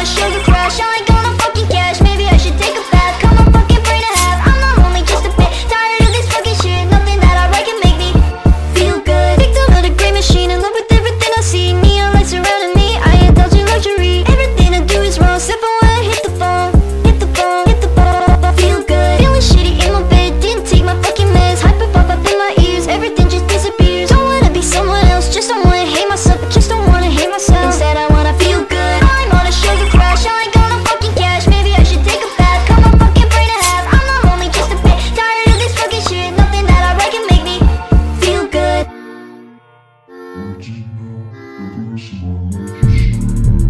a sugar crush, I ain't gonna fucking cash. Maybe I should take a bath, cut my fucking brain in half. I'm not lonely, just a bit tired of this fucking shit. Nothing that I write can make me feel good. Victim of the great machine, in love with everything I see. Neon lights surrounding me, I indulge in luxury. Everything I do is wrong, except for when I hit the phone. Hit the phone, hit the phone. Feel good, feeling shitty in my bed. Didn't take my fucking meds, hyper pop up in my ears. Everything just disappears. Don't wanna be someone else, just don't wanna hate myself, but just don't wanna hate myself. Instead I wanna feel good. I'm on a sugar crash, I ain't gonna fucking cash. Maybe I should take a bath, cut my fucking brain in half. I'm not lonely, just a bit tired of this fucking shit. Nothing that I write can make me feel good. Original, eu conheço uma